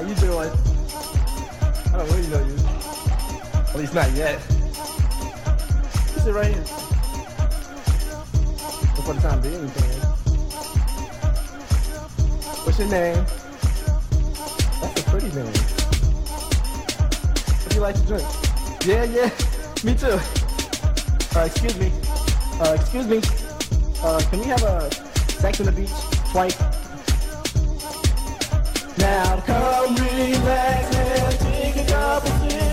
you doing? I don't really know you. At least not yet. You sit right here. But for the time being, you can. What's your name? That's a pretty name. What do you like to drink? Yeah, yeah. Me too. Uh, excuse me. Uh, excuse me. Uh, can we have a sex on the beach? Twice. Now come relax and take a couple sips.